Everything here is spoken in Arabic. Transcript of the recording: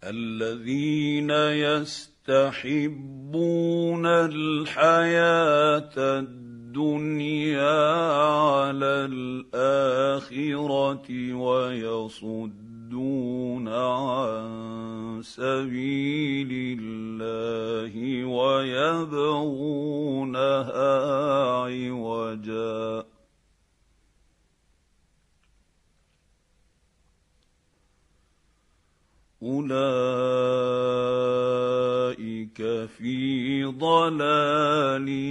الذين يستحبون الحياه الدنيا على الاخره ويصدون عن سبيل الله ويبغونها عوجا أولئك في ضلال